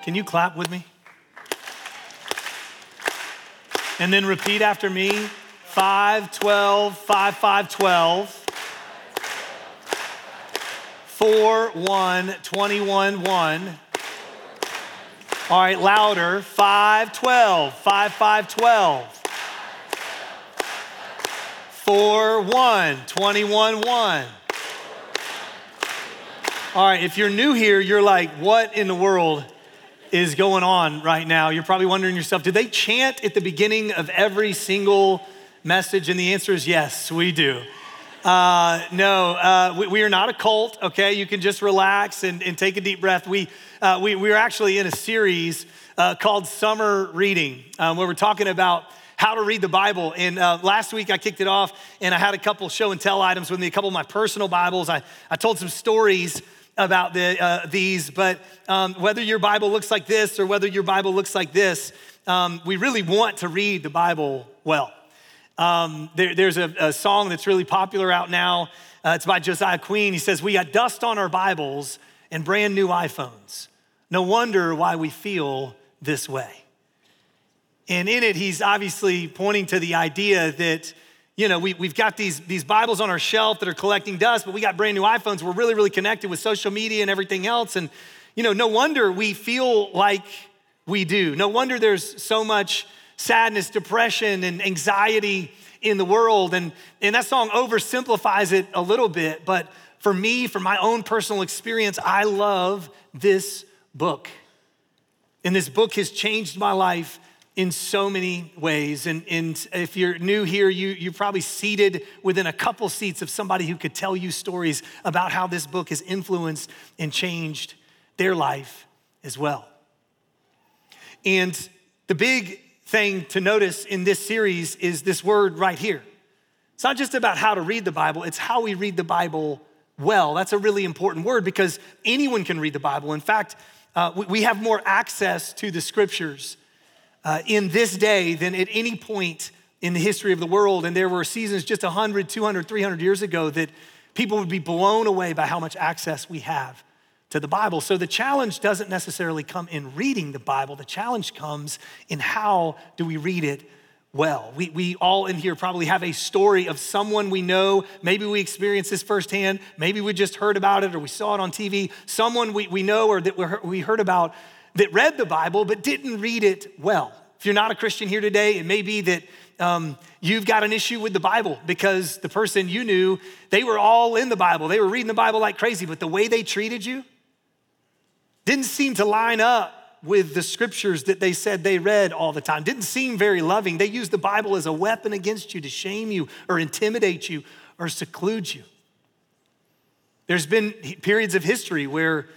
Can you clap with me? And then repeat after me, 5, 12, 5, 5, 12. 4, 1, 21, 1. All right, louder, 5, 12, 5, 5, 12. 4, 1, 21, 1. All right, if you're new here, you're like, what in the world is going on right now? You're probably wondering yourself, do they chant at the beginning of every single message? And the answer is yes, we do. No, we are not a cult, okay? You can just relax and take a deep breath. We're actually in a series called Summer Reading, where we're talking about how to read the Bible. And last week I kicked it off and I had a couple show and tell items with me, a couple of my personal Bibles. I told some stories about these, but whether your Bible looks like this or whether your Bible looks like this, we really want to read the Bible well. There's a song that's really popular out now. It's by Josiah Queen. He says, "We got dust on our Bibles and brand new iPhones. No wonder why we feel this way." And in it, he's obviously pointing to the idea that, you know, we've got these Bibles on our shelf that are collecting dust, but we got brand new iPhones. We're really, really connected with social media and everything else. And, you know, no wonder we feel like we do. No wonder there's so much sadness, depression, and anxiety in the world. And that song oversimplifies it a little bit. But for me, from my own personal experience, I love this book. And this book has changed my life in so many ways. And if you're new here, you're probably seated within a couple seats of somebody who could tell you stories about how this book has influenced and changed their life as well. And the big thing to notice in this series is this word right here. It's not just about how to read the Bible, it's how we read the Bible well. That's a really important word because anyone can read the Bible. In fact, we have more access to the scriptures in this day than at any point in the history of the world. And there were seasons just 100, 200, 300 years ago that people would be blown away by how much access we have to the Bible. So the challenge doesn't necessarily come in reading the Bible. The challenge comes in how do we read it well. We all in here probably have a story of someone we know. Maybe we experienced this firsthand. Maybe we just heard about it or we saw it on TV. Someone we know or that we heard about that read the Bible but didn't read it well. If you're not a Christian here today, it may be that you've got an issue with the Bible because the person you knew, they were all in the Bible. They were reading the Bible like crazy, but the way they treated you didn't seem to line up with the scriptures that they said they read all the time. Didn't seem very loving. They used the Bible as a weapon against you to shame you or intimidate you or seclude you. There's been periods of history where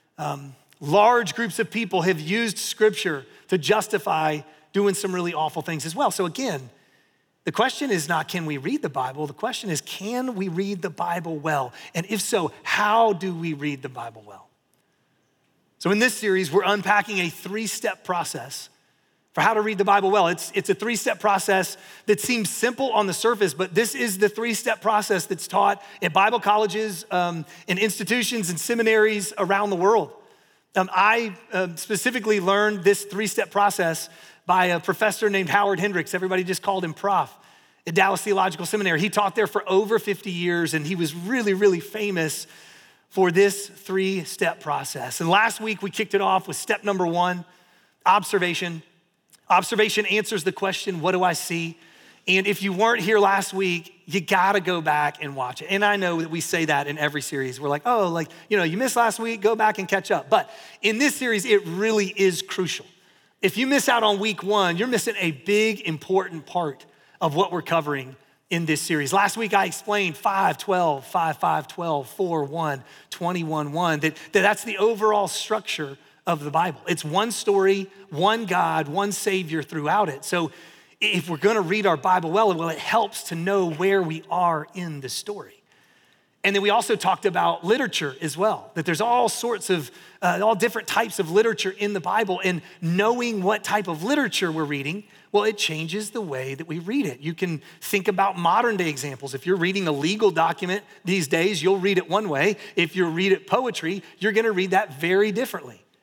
large groups of people have used scripture to justify doing some really awful things as well. So again, the question is not can we read the Bible? The question is can we read the Bible well? And if so, how do we read the Bible well? So in this series, we're unpacking a 3-step process for how to read the Bible well. It's a 3-step process that seems simple on the surface, but this is the 3-step process that's taught at Bible colleges, in institutions and seminaries around the world. I specifically learned this 3-step process by a professor named Howard Hendricks. Everybody just called him Prof at Dallas Theological Seminary. He taught there for over 50 years, and he was really, really famous for this 3-step process. And last week, we kicked it off with step number 1, observation. Observation answers the question, what do I see? And if you weren't here last week, you gotta go back and watch it. And I know that we say that in every series. We're like, oh, like, you know, you missed last week, go back and catch up. But in this series, it really is crucial. If you miss out on week 1, you're missing a big, important part of what we're covering in this series. Last week, I explained 5, 12, 5, 5, 12, 4, 1, 21, 1, that's the overall structure of the Bible. It's one story, one God, one Savior throughout it. So if we're gonna read our Bible well, it helps to know where we are in the story. And then we also talked about literature as well, that there's all sorts of, all different types of literature in the Bible, and knowing what type of literature we're reading, well, it changes the way that we read it. You can think about modern day examples. If you're reading a legal document these days, you'll read it one way. If you read it poetry, you're gonna read that very differently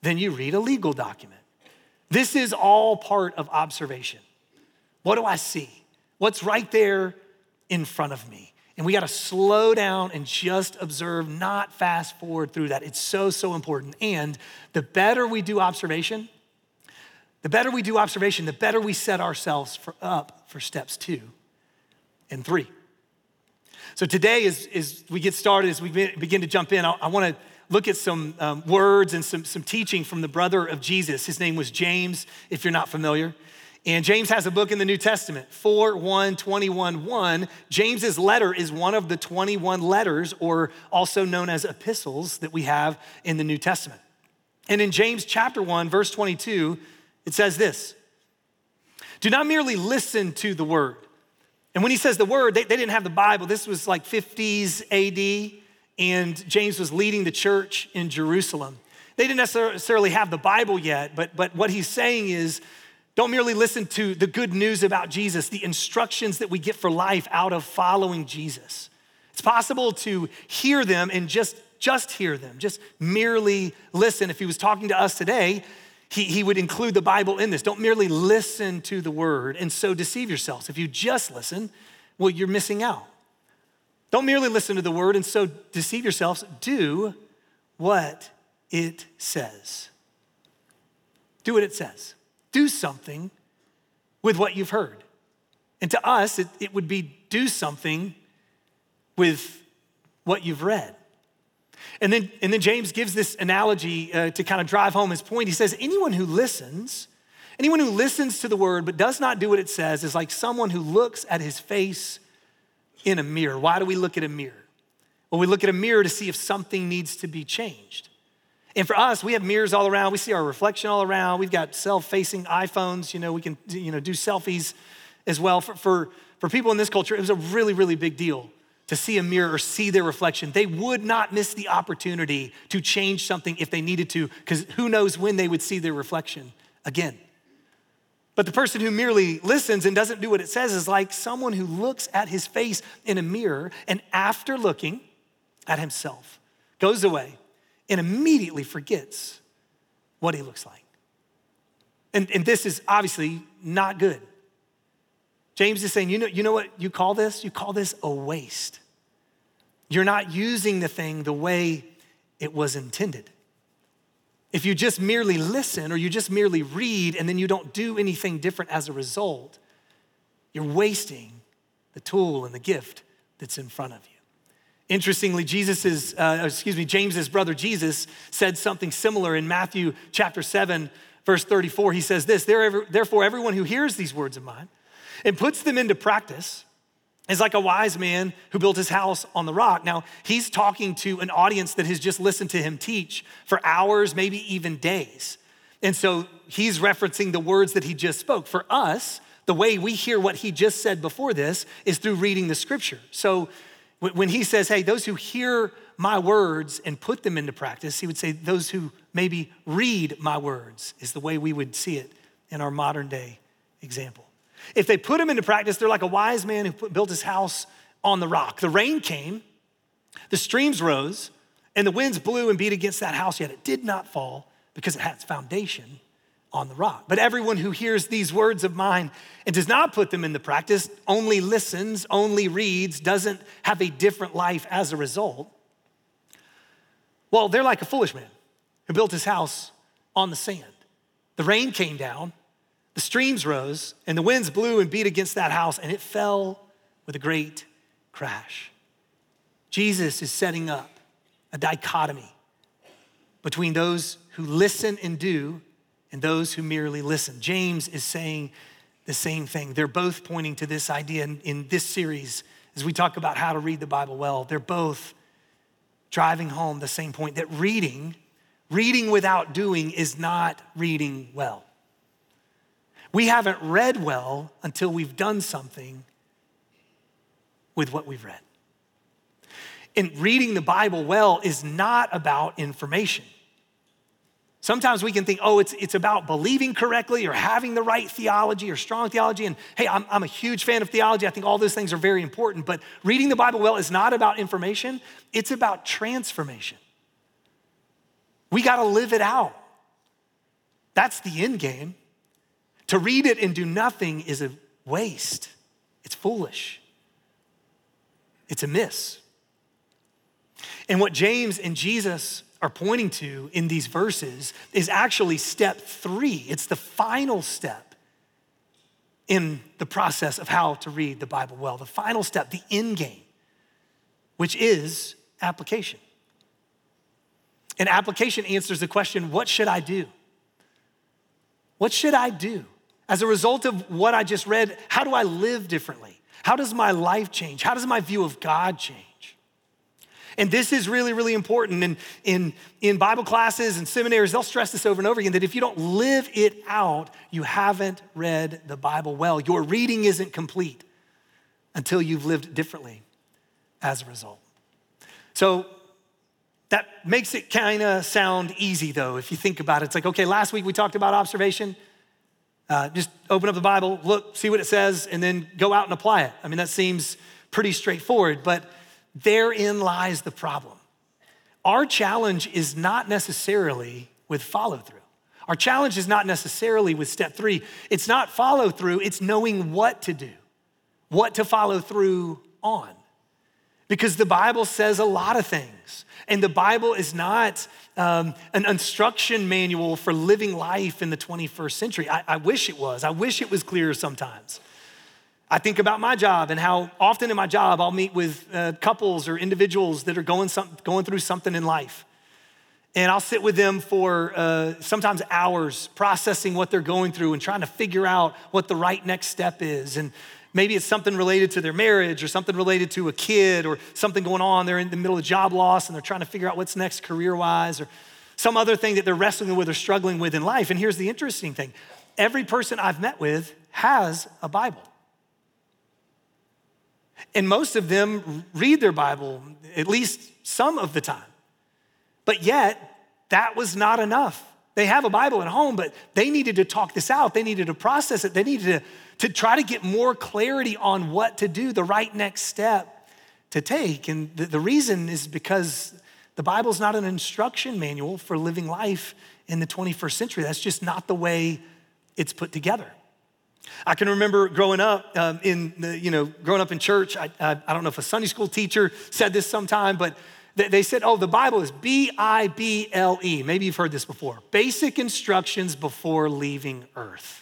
then you read a legal document. This is all part of observation. What do I see? What's right there in front of me? And we got to slow down and just observe, not fast forward through that. It's so, so important. And the better we do observation, the better we set ourselves up for steps 2 and 3. So today, as we get started, as we begin to jump in, I want to look at some words and some teaching from the brother of Jesus. His name was James, if you're not familiar. And James has a book in the New Testament, 4:1-21:1. James's letter is one of the 21 letters, or also known as epistles, that we have in the New Testament. And in James chapter 1, verse 22, it says this: do not merely listen to the word. And when he says the word, they didn't have the Bible. This was like 50s AD, and James was leading the church in Jerusalem. They didn't necessarily have the Bible yet, but what he's saying is, don't merely listen to the good news about Jesus, the instructions that we get for life out of following Jesus. It's possible to hear them and just hear them, just merely listen. If he was talking to us today, he would include the Bible in this. Don't merely listen to the word and so deceive yourselves. If you just listen, well, you're missing out. Don't merely listen to the word and so deceive yourselves. Do what it says. Do what it says. Do something with what you've heard. And to us, it would be do something with what you've read. And then James gives this analogy to kind of drive home his point. He says, anyone who listens to the word but does not do what it says is like someone who looks at his face in a mirror. Why do we look at a mirror? Well, we look at a mirror to see if something needs to be changed. And for us, we have mirrors all around. We see our reflection all around. We've got self-facing iPhones. We can do selfies as well. For people in this culture, it was a really, really big deal to see a mirror or see their reflection. They would not miss the opportunity to change something if they needed to, because who knows when they would see their reflection again. But the person who merely listens and doesn't do what it says is like someone who looks at his face in a mirror and after looking at himself, goes away and immediately forgets what he looks like. And this is obviously not good. James is saying, you know what you call this? You call this a waste. You're not using the thing the way it was intended. If you just merely listen or you just merely read and then you don't do anything different as a result, you're wasting the tool and the gift that's in front of you. Interestingly, James's brother Jesus said something similar in Matthew chapter 7, verse 34. He says this: therefore, everyone who hears these words of mine and puts them into practice is like a wise man who built his house on the rock. Now, he's talking to an audience that has just listened to him teach for hours, maybe even days. And so he's referencing the words that he just spoke. For us, the way we hear what he just said before this is through reading the scripture. So when he says, hey, those who hear my words and put them into practice, he would say those who maybe read my words is the way we would see it in our modern day example. If they put them into practice, they're like a wise man who built his house on the rock. The rain came, the streams rose, and the winds blew and beat against that house, yet it did not fall because it had its foundation on the rock. But everyone who hears these words of mine and does not put them into practice, only listens, only reads, doesn't have a different life as a result, well, they're like a foolish man who built his house on the sand. The rain came down, the streams rose, and the winds blew and beat against that house, and it fell with a great crash. Jesus is setting up a dichotomy between those who listen and do and those who merely listen. James is saying the same thing. They're both pointing to this idea in this series as we talk about how to read the Bible well. They're both driving home the same point, that reading without doing is not reading well. We haven't read well until we've done something with what we've read. And reading the Bible well is not about information. Sometimes we can think, it's about believing correctly or having the right theology or strong theology. And hey, I'm a huge fan of theology. I think all those things are very important. But reading the Bible well is not about information. It's about transformation. We got to live it out. That's the end game. To read it and do nothing is a waste. It's foolish. It's a miss. And what James and Jesus are pointing to in these verses is actually step 3. It's the final step in the process of how to read the Bible well. The final step, the end game, which is application. And application answers the question, what should I do? What should I do? As a result of what I just read, how do I live differently? How does my life change? How does my view of God change? And this is really, really important. And in Bible classes and seminaries, they'll stress this over and over again, that if you don't live it out, you haven't read the Bible well. Your reading isn't complete until you've lived differently as a result. So that makes it kind of sound easy, though, if you think about it. It's like, okay, last week we talked about observation. Just open up the Bible, look, see what it says, and then go out and apply it. I mean, that seems pretty straightforward, but therein lies the problem. Our challenge is not necessarily with follow through. Our challenge is not necessarily with step 3. It's not follow through, it's knowing what to do, what to follow through on. Because the Bible says a lot of things. And the Bible is not an instruction manual for living life in the 21st century. I wish it was. I wish it was clearer sometimes. I think about my job and how often in my job I'll meet with couples or individuals that are going through something in life. And I'll sit with them for sometimes hours processing what they're going through and trying to figure out what the right next step is. And maybe it's something related to their marriage or something related to a kid or something going on. They're in the middle of job loss and they're trying to figure out what's next career-wise or some other thing that they're wrestling with or struggling with in life. And here's the interesting thing. Every person I've met with has a Bible. And most of them read their Bible at least some of the time. But yet, that was not enough. They have a Bible at home, but they needed to talk this out. They needed to process it. They needed to try to get more clarity on what to do, the right next step to take. And the reason is because the Bible's not an instruction manual for living life in the 21st century. That's just not the way it's put together. I can remember growing up growing up in church. I don't know if a Sunday school teacher said this sometime, but they said, oh, the Bible is Bible. Maybe you've heard this before. Basic instructions before leaving earth.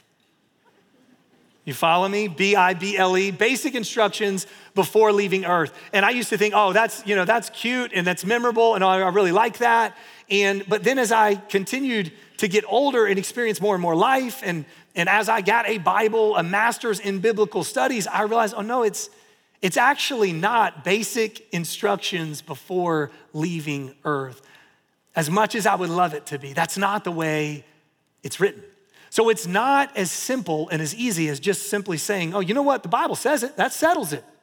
You follow me? Bible, basic instructions before leaving earth. And I used to think, oh, that's cute and that's memorable and I really like that. But then as I continued to get older and experience more and more life and as I got a Bible, a master's in biblical studies, I realized, oh no, it's actually not basic instructions before leaving earth. As much as I would love it to be, that's not the way it's written. So it's not as simple and as easy as just simply saying, oh, you know what, the Bible says it, that settles it.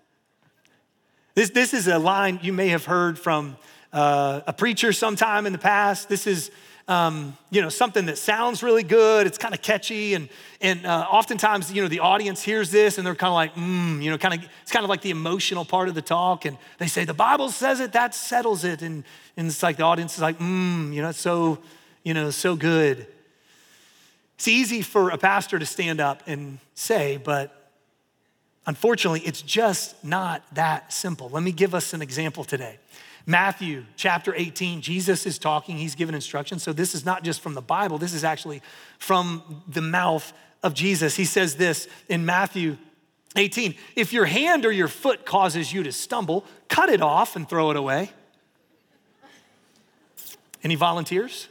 This is a line you may have heard from a preacher sometime in the past. This is something that sounds really good. It's kind of catchy. And oftentimes, the audience hears this and they're kind of like, it's kind of like the emotional part of the talk. And they say, the Bible says it, that settles it. And it's like the audience is like, it's so good. It's easy for a pastor to stand up and say, but unfortunately, it's just not that simple. Let me give us an example today. Matthew chapter 18, Jesus is talking, he's given instructions. So this is not just from the Bible, this is actually from the mouth of Jesus. He says this in Matthew 18, if your hand or your foot causes you to stumble, cut it off and throw it away. Any volunteers?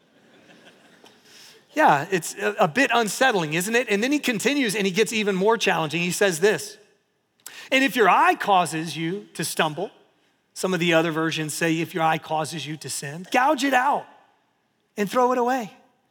Yeah, it's a bit unsettling, isn't it? And then he continues and he gets even more challenging. He says this, and if your eye causes you to stumble, some of the other versions say if your eye causes you to sin, gouge it out and throw it away.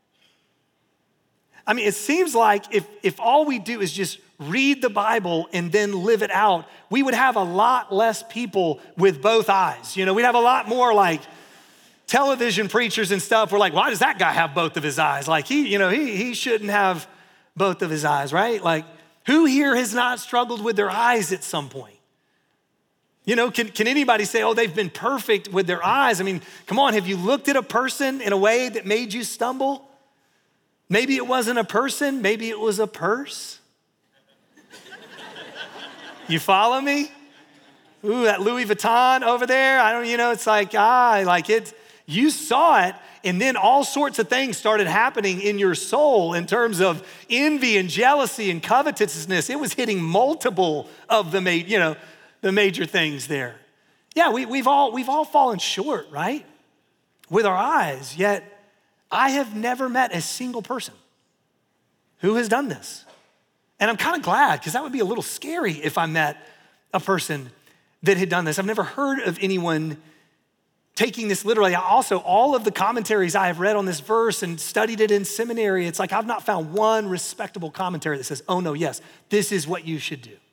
I mean, it seems like if all we do is just read the Bible and then live it out, we would have a lot less people with both eyes. We'd have a lot more like television preachers and stuff. We're like, why does that guy have both of his eyes? Like he shouldn't have both of his eyes, right? Like who here has not struggled with their eyes at some point? Can anybody say, oh, they've been perfect with their eyes? I mean, come on, have you looked at a person in a way that made you stumble? Maybe it wasn't a person, maybe it was a purse. You follow me? Ooh, that Louis Vuitton over there, it's like, you saw it, and then all sorts of things started happening in your soul in terms of envy and jealousy and covetousness. It was hitting multiple of the major things there. Yeah, we've all fallen short, right? With our eyes, yet I have never met a single person who has done this. And I'm kind of glad, because that would be a little scary if I met a person that had done this. I've never heard of anyone taking this literally. Also, all of the commentaries I have read on this verse and studied it in seminary, it's like I've not found one respectable commentary that says, oh no, yes, this is what you should do.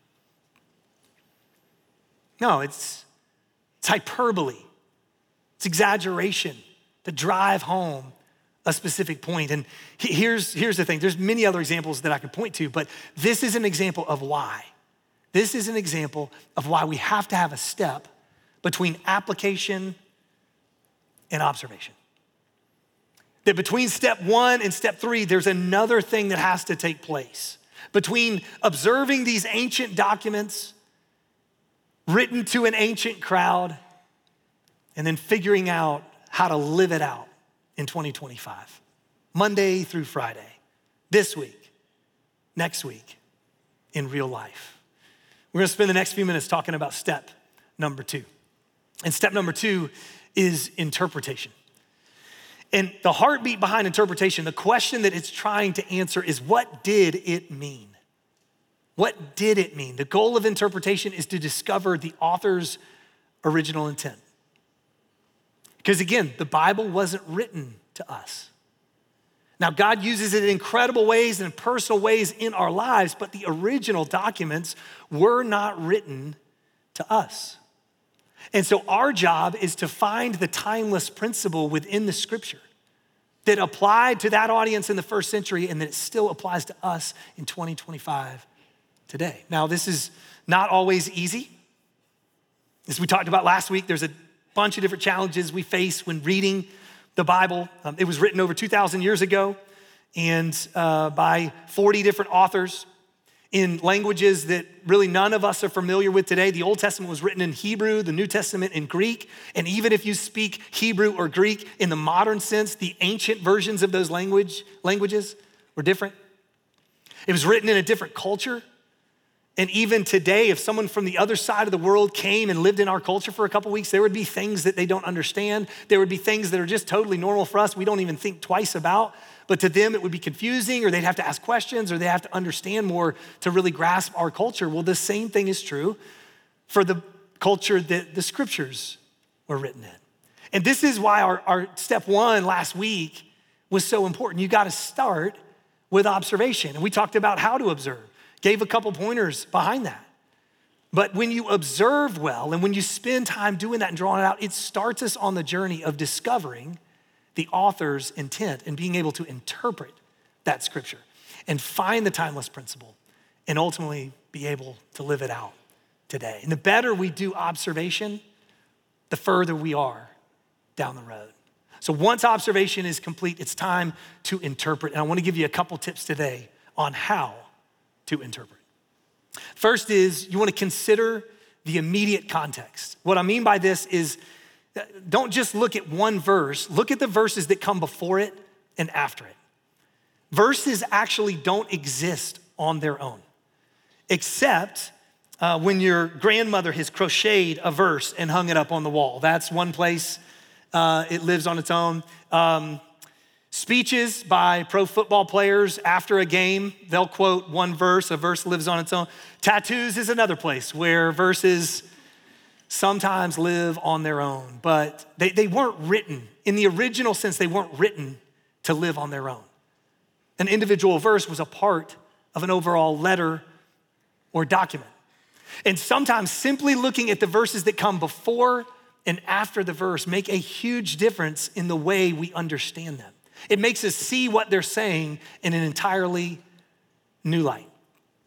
No, it's hyperbole. It's exaggeration to drive home a specific point. And here's the thing. There's many other examples that I could point to, but this is an example of why. This is an example of why we have to have a step between application and observation. That between step 1 and step 3, there's another thing that has to take place. Between observing these ancient documents written to an ancient crowd and then figuring out how to live it out in 2025, Monday through Friday, this week, next week, in real life. We're gonna spend the next few minutes talking about step number 2. And step number 2 is interpretation. And the heartbeat behind interpretation, the question that it's trying to answer is, what did it mean? What did it mean? The goal of interpretation is to discover the author's original intent. Because again, the Bible wasn't written to us. Now, God uses it in incredible ways and in personal ways in our lives, but the original documents were not written to us. And so our job is to find the timeless principle within the scripture that applied to that audience in the first century and that it still applies to us in 2025 today. Now, this is not always easy. As we talked about last week, there's a bunch of different challenges we face when reading the Bible. It was written over 2,000 years ago and by 40 different authors in languages that really none of us are familiar with today. The Old Testament was written in Hebrew, the New Testament in Greek, and even if you speak Hebrew or Greek in the modern sense, the ancient versions of those languages were different. It was written in a different culture. And even today, if someone from the other side of the world came and lived in our culture for a couple weeks, there would be things that they don't understand. There would be things that are just totally normal for us we don't even think twice about. But to them, it would be confusing, or they'd have to ask questions, or they have to understand more to really grasp our culture. Well, the same thing is true for the culture that the scriptures were written in. And this is why our step 1 last week was so important. You got to start with observation. And we talked about how to observe. Gave a couple pointers behind that. But when you observe well and when you spend time doing that and drawing it out, it starts us on the journey of discovering the author's intent and being able to interpret that scripture and find the timeless principle and ultimately be able to live it out today. And the better we do observation, the further we are down the road. So once observation is complete, it's time to interpret. And I want to give you a couple tips today on how to interpret. First is you want to consider the immediate context. What I mean by this is don't just look at one verse, look at the verses that come before it and after it. Verses actually don't exist on their own, except when your grandmother has crocheted a verse and hung it up on the wall. That's one place it lives on its own. Speeches by pro football players after a game, they'll quote one verse, a verse lives on its own. Tattoos is another place where verses sometimes live on their own, but they weren't written, in the original sense, they weren't written to live on their own. An individual verse was a part of an overall letter or document. And sometimes simply looking at the verses that come before and after the verse make a huge difference in the way we understand them. It makes us see what they're saying in an entirely new light.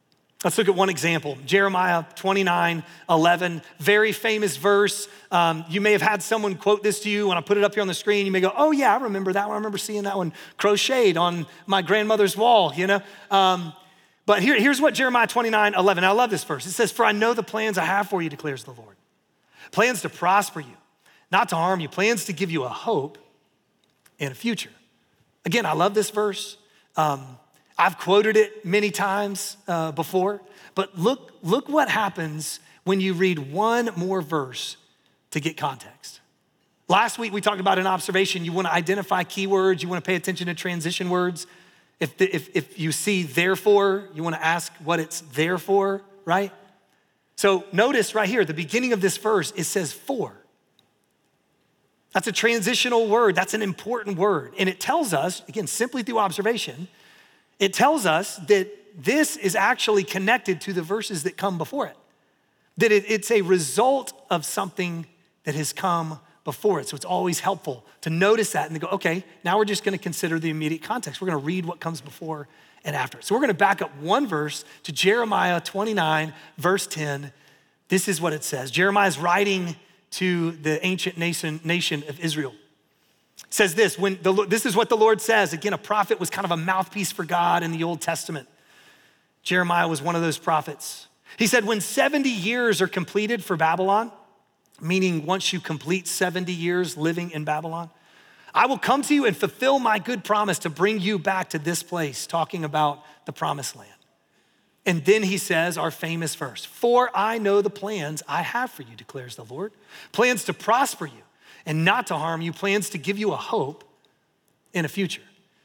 Let's look at one example. Jeremiah 29:11, very famous verse. You may have had someone quote this to you. When I put it up here on the screen, you may go, oh yeah, I remember that one. I remember seeing that one crocheted on my grandmother's wall, you know? But here's what Jeremiah 29:11, I love this verse. It says, for I know the plans I have for you, declares the Lord. Plans to prosper you, not to harm you, plans to give you a hope and a future. Again, I love this verse. I've quoted it many times before, but look what happens when you read one more verse to get context. Last week, we talked about an observation. You wanna identify keywords, you wanna pay attention to transition words. If you see therefore, you wanna ask what it's there for, right? So notice right here, at the beginning of this verse, it says for. That's a transitional word, that's an important word. And it tells us, again, simply through observation, it tells us that this is actually connected to the verses that come before it. That it's a result of something that has come before it. So it's always helpful to notice that and to go, okay, now we're just gonna consider the immediate context. We're gonna read what comes before and after. So we're gonna back up one verse to Jeremiah 29, verse 10. This is what it says. Jeremiah is writing to the ancient nation of Israel. It says this, this is what the Lord says. Again, a prophet was kind of a mouthpiece for God in the Old Testament. Jeremiah was one of those prophets. He said, when 70 years are completed for Babylon, meaning once you complete 70 years living in Babylon, I will come to you and fulfill my good promise to bring you back to this place, talking about the promised land. And then he says our famous verse, for I know the plans I have for you, declares the Lord, plans to prosper you and not to harm you, plans to give you a hope and a future.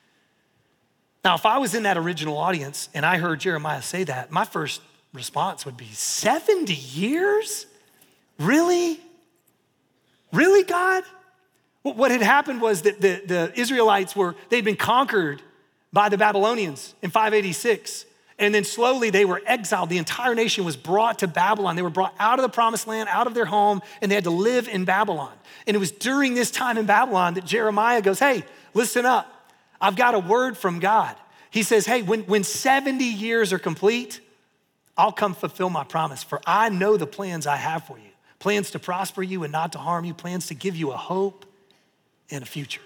Now, if I was in that original audience and I heard Jeremiah say that, my first response would be 70 years? Really? Really, God? What had happened was that the Israelites they'd been conquered by the Babylonians in 586. And then slowly they were exiled. The entire nation was brought to Babylon. They were brought out of the promised land, out of their home, and they had to live in Babylon. And it was during this time in Babylon that Jeremiah goes, hey, listen up. I've got a word from God. He says, hey, when 70 years are complete, I'll come fulfill my promise. For I know the plans I have for you. Plans to prosper you and not to harm you. Plans to give you a hope and a future.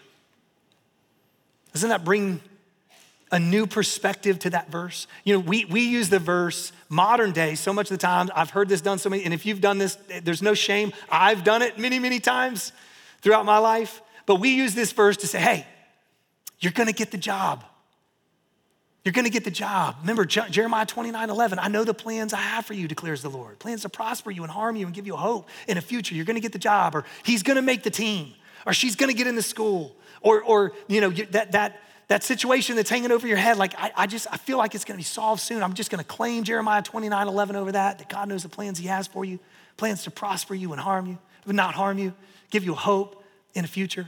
Doesn't that bring a new perspective to that verse? You know, we use the verse modern day so much of the time. I've heard this done so many, and if you've done this, there's no shame. I've done it many, many times throughout my life. But we use this verse to say, hey, you're gonna get the job. You're gonna get the job. Remember Jeremiah 29:11, I know the plans I have for you, declares the Lord. Plans to prosper you and harm you and give you a hope in a future. You're gonna get the job, or he's gonna make the team, or she's gonna get into school, or you know, that situation that's hanging over your head, like I feel like it's gonna be solved soon. I'm just gonna claim Jeremiah 29:11 over that God knows the plans he has for you, plans to prosper you and harm you, but not harm you, give you a hope in a future.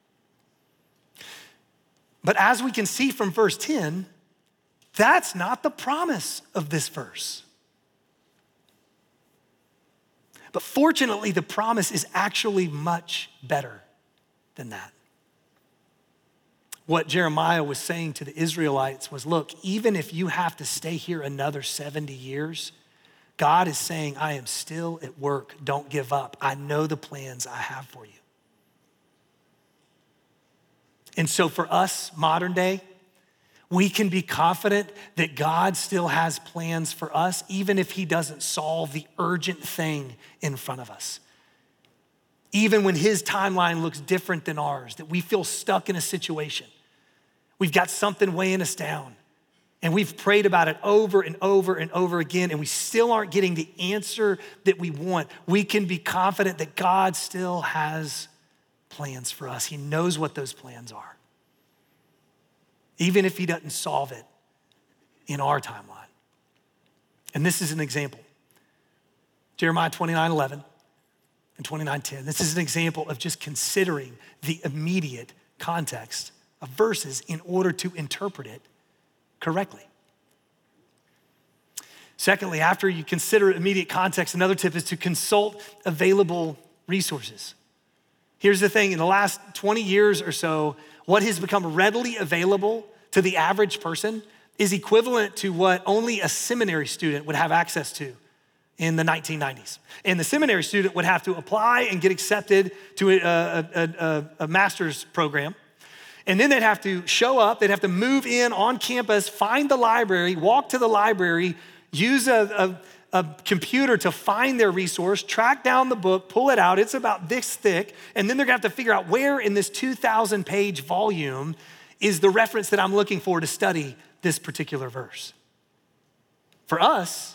But as we can see from verse 10, that's not the promise of this verse. But fortunately, the promise is actually much better than that. What Jeremiah was saying to the Israelites was, look, even if you have to stay here another 70 years, God is saying, I am still at work. Don't give up. I know the plans I have for you. And so for us, modern day, we can be confident that God still has plans for us, even if he doesn't solve the urgent thing in front of us. Even when his timeline looks different than ours, that we feel stuck in a situation. We've got something weighing us down, and we've prayed about it over and over and over again, and we still aren't getting the answer that we want. We can be confident that God still has plans for us. He knows what those plans are, even if he doesn't solve it in our timeline. And this is an example. Jeremiah 29:11 and 29:10. This is an example of just considering the immediate context of verses in order to interpret it correctly. Secondly, after you consider immediate context, another tip is to consult available resources. Here's the thing, in the last 20 years or so, what has become readily available to the average person is equivalent to what only a seminary student would have access to in the 1990s. And the seminary student would have to apply and get accepted to a master's program. And then they'd have to show up, they'd have to move in on campus, find the library, walk to the library, use a computer to find their resource, track down the book, pull it out, it's about this thick, and then they're gonna have to figure out where in this 2,000 page volume is the reference that I'm looking for to study this particular verse. For us,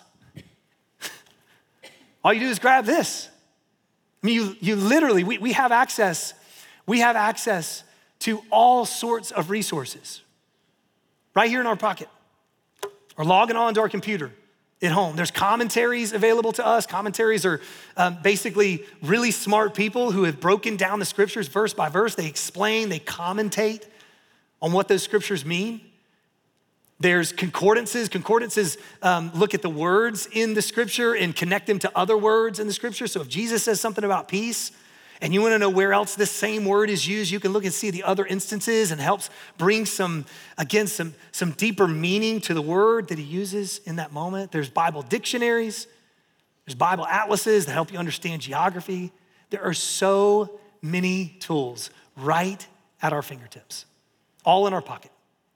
all you do is grab this. I mean, you literally, we have access to all sorts of resources right here in our pocket or logging on to our computer at home. There's commentaries available to us. Commentaries are basically really smart people who have broken down the scriptures verse by verse. They explain, they commentate on what those scriptures mean. There's concordances. Concordances look at the words in the scripture and connect them to other words in the scripture. So if Jesus says something about peace and you wanna know where else this same word is used, you can look and see the other instances and helps bring some deeper meaning to the word that he uses in that moment. There's Bible dictionaries. There's Bible atlases that help you understand geography. There are so many tools right at our fingertips, all in our pocket.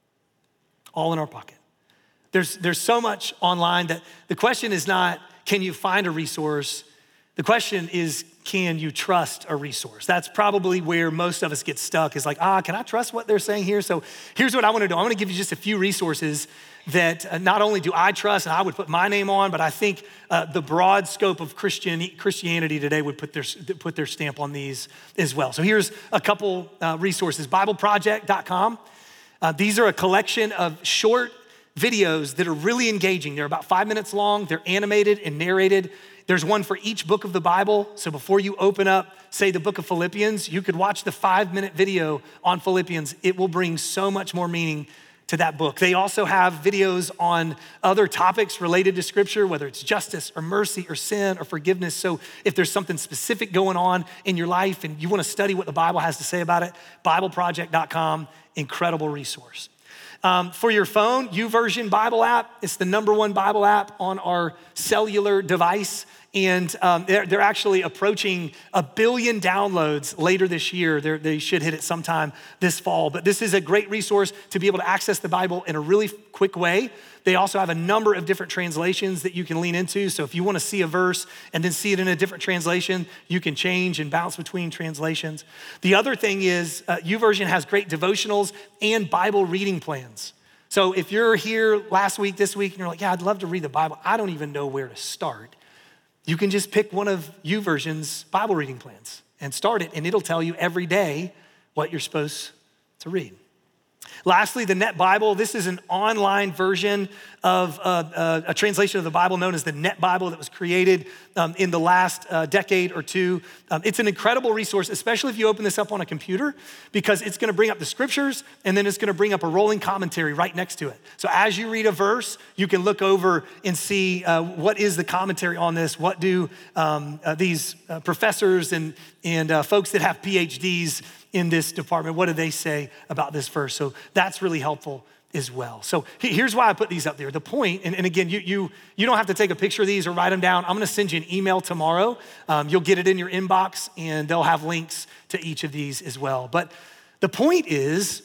All in our pocket. There's so much online that the question is not, can you find a resource? The question is, can you trust a resource? That's probably where most of us get stuck is like, can I trust what they're saying here? So here's what I wanna do. I wanna give you just a few resources that not only do I trust and I would put my name on, but I think the broad scope of Christianity today would put their stamp on these as well. So here's a couple resources. BibleProject.com. These are a collection of short videos that are really engaging. They're about 5 minutes long. They're animated and narrated. There's one for each book of the Bible. So before you open up, say, the book of Philippians, you could watch the 5-minute video on Philippians. It will bring so much more meaning to that book. They also have videos on other topics related to scripture, whether it's justice or mercy or sin or forgiveness. So if there's something specific going on in your life and you wanna study what the Bible has to say about it, BibleProject.com, incredible resource. For your phone, YouVersion Bible app, it's the #1 Bible app on our cellular device. And they're actually approaching 1 billion downloads later this year. They should hit it sometime this fall. But this is a great resource to be able to access the Bible in a really quick way. They also have a number of different translations that you can lean into. So if you want to see a verse and then see it in a different translation, you can change and bounce between translations. The other thing is YouVersion has great devotionals and Bible reading plans. So if you're here last week, this week, and you're like, yeah, I'd love to read the Bible. I don't even know where to start. You can just pick one of YouVersion's Bible reading plans and start it, and it'll tell you every day what you're supposed to read. Lastly, the Net Bible. This is an online version of a translation of the Bible known as the Net Bible that was created in the last decade or two. It's an incredible resource, especially if you open this up on a computer, because it's gonna bring up the scriptures and then it's gonna bring up a rolling commentary right next to it. So as you read a verse, you can look over and see what is the commentary on this, what do these professors and folks that have PhDs in this department, what do they say about this verse? So that's really helpful as well. So here's why I put these up there. The point, and again, you don't have to take a picture of these or write them down. I'm gonna send you an email tomorrow. You'll get it in your inbox and they'll have links to each of these as well. But the point is,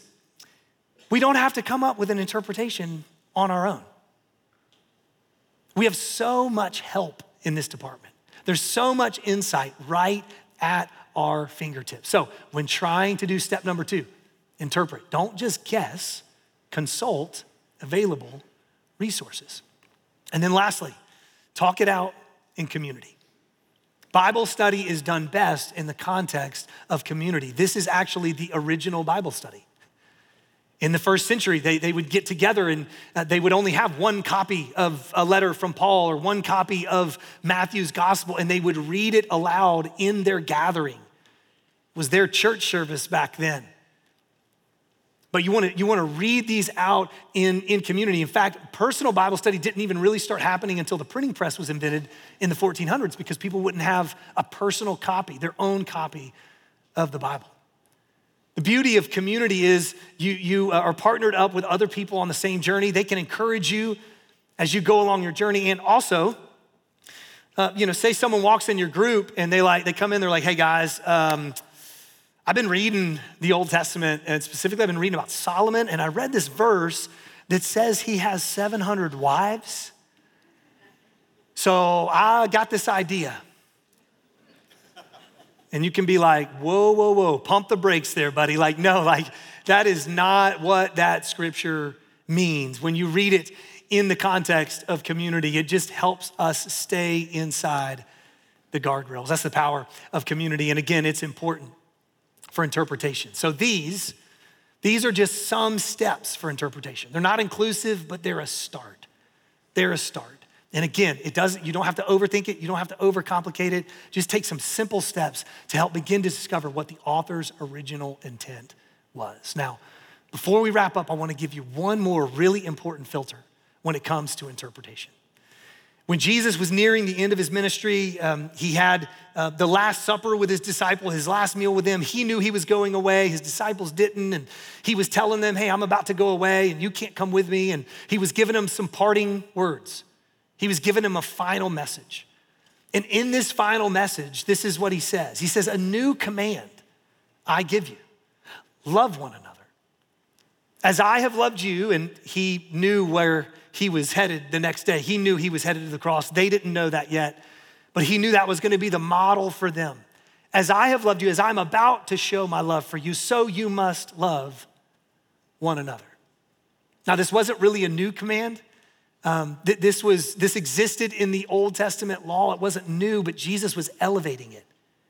we don't have to come up with an interpretation on our own. We have so much help in this department. There's so much insight right at our fingertips. So when trying to do step number 2, interpret. Don't just guess, consult available resources. And then lastly, talk it out in community. Bible study is done best in the context of community. This is actually the original Bible study. In the first century, they would get together and they would only have one copy of a letter from Paul or one copy of Matthew's gospel, and they would read it aloud in their gathering. It was their church service back then. But you wanna read these out in community. In fact, personal Bible study didn't even really start happening until the printing press was invented in the 1400s, because people wouldn't have a personal copy, their own copy of the Bible. The beauty of community is you are partnered up with other people on the same journey. They can encourage you as you go along your journey. And also, say someone walks in your group and they come in, they're like, hey guys, I've been reading the Old Testament, and specifically I've been reading about Solomon, and I read this verse that says he has 700 wives. So I got this idea. And you can be like, whoa, pump the brakes there, buddy. That is not what that scripture means. When you read it in the context of community, it just helps us stay inside the guardrails. That's the power of community. And again, it's important for interpretation. So these are just some steps for interpretation. They're not inclusive, but they're a start. They're a start. And again, you don't have to overthink it. You don't have to overcomplicate it. Just take some simple steps to help begin to discover what the author's original intent was. Now, before we wrap up, I want to give you one more really important filter when it comes to interpretation. When Jesus was nearing the end of his ministry, he had the Last Supper with his disciple, his last meal with them. He knew he was going away. His disciples didn't. And he was telling them, hey, I'm about to go away and you can't come with me. And he was giving them some parting words. He was giving them a final message. And in this final message, this is what he says. He says, a new command I give you, love one another. As I have loved you, and he knew where he was headed the next day. He knew he was headed to the cross. They didn't know that yet, but he knew that was gonna be the model for them. As I have loved you, as I'm about to show my love for you, so you must love one another. Now, this wasn't really a new command. This existed in the Old Testament law. It wasn't new, but Jesus was elevating it.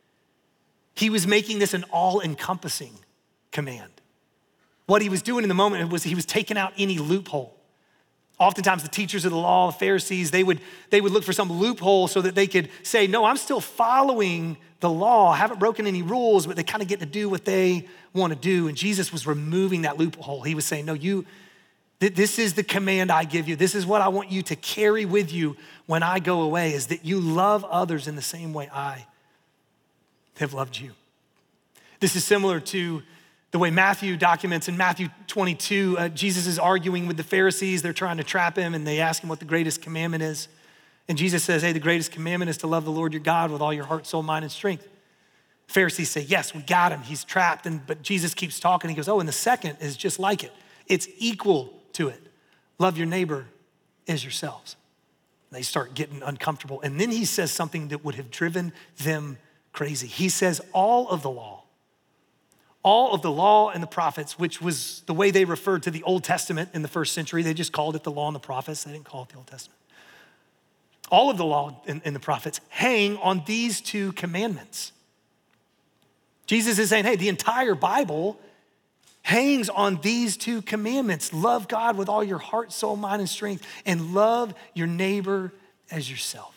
He was making this an all-encompassing command. What he was doing in the moment was he was taking out any loophole. Oftentimes the teachers of the law, the Pharisees, they would look for some loophole so that they could say, no, I'm still following the law. I haven't broken any rules, but they kind of get to do what they want to do. And Jesus was removing that loophole. He was saying, no, this is the command I give you. This is what I want you to carry with you when I go away, is that you love others in the same way I have loved you. This is similar to the way Matthew documents in Matthew 22. Jesus is arguing with the Pharisees. They're trying to trap him, and they ask him what the greatest commandment is. And Jesus says, hey, the greatest commandment is to love the Lord your God with all your heart, soul, mind, and strength. Pharisees say, yes, we got him. He's trapped. But Jesus keeps talking. He goes, oh, and the second is just like it. It's equal to it. Love your neighbor as yourselves. They start getting uncomfortable. And then he says something that would have driven them crazy. He says all of the law and the prophets, which was the way they referred to the Old Testament in the first century. They just called it the law and the prophets. They didn't call it the Old Testament. All of the law and the prophets hang on these two commandments. Jesus is saying, hey, the entire Bible hangs on these two commandments. Love God with all your heart, soul, mind, and strength, and love your neighbor as yourself.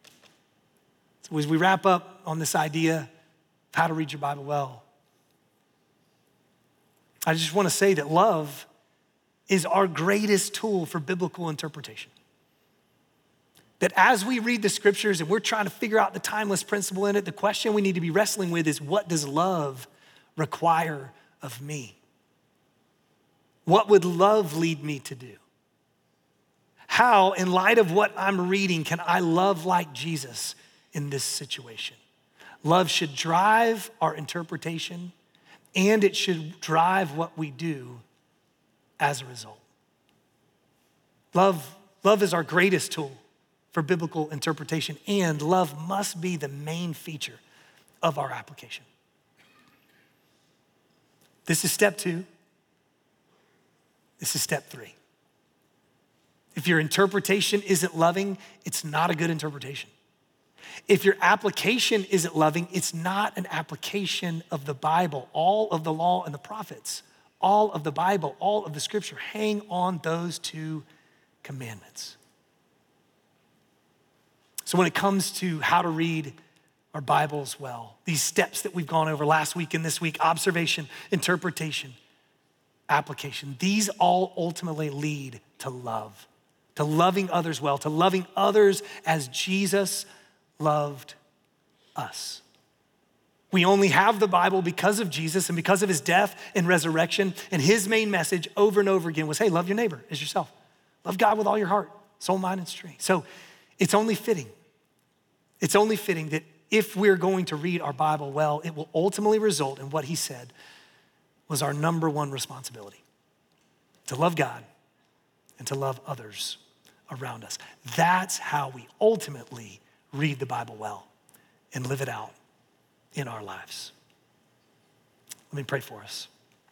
So as we wrap up on this idea of how to read your Bible well, I just want to say that love is our greatest tool for biblical interpretation. That as we read the scriptures and we're trying to figure out the timeless principle in it, the question we need to be wrestling with is, what does love require of me? What would love lead me to do? How, in light of what I'm reading, can I love like Jesus in this situation? Love should drive our interpretation, and it should drive what we do as a result. Love is our greatest tool for biblical interpretation, and love must be the main feature of our application. This is step 2. This is step 3. If your interpretation isn't loving, it's not a good interpretation. If your application isn't loving, it's not an application of the Bible. All of the law and the prophets, all of the Bible, all of the scripture hang on those two commandments. So when it comes to how to read our Bibles well, these steps that we've gone over last week and this week, observation, interpretation, application, these all ultimately lead to love, to loving others well, to loving others as Jesus loved us. We only have the Bible because of Jesus and because of his death and resurrection. And his main message over and over again was, hey, love your neighbor as yourself. Love God with all your heart, soul, mind, and strength. So it's only fitting that if we're going to read our Bible well, it will ultimately result in what he said was our number one responsibility, to love God and to love others around us. That's how we ultimately read the Bible well and live it out in our lives. Let me pray for us.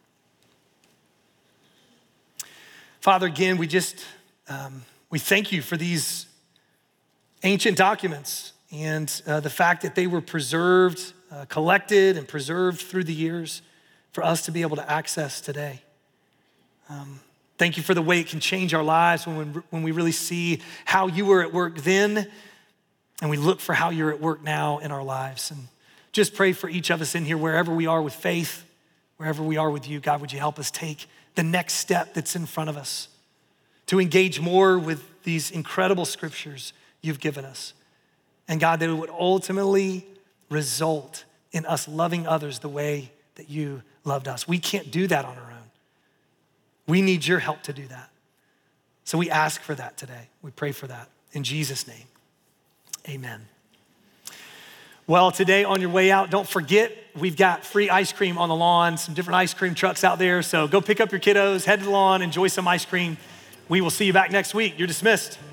Father, again, we thank you for these ancient documents and the fact that they were preserved, collected and preserved through the years for us to be able to access today. Thank you for the way it can change our lives when we really see how you were at work then and we look for how you're at work now in our lives. And just pray for each of us in here, wherever we are with faith, wherever we are with you. God, would you help us take the next step that's in front of us to engage more with these incredible scriptures you've given us. And God, that it would ultimately result in us loving others the way that you loved us. We can't do that on our own. We need your help to do that. So we ask for that today. We pray for that. In Jesus' name, amen. Well, today on your way out, don't forget, we've got free ice cream on the lawn, some different ice cream trucks out there. So go pick up your kiddos, head to the lawn, enjoy some ice cream. We will see you back next week. You're dismissed.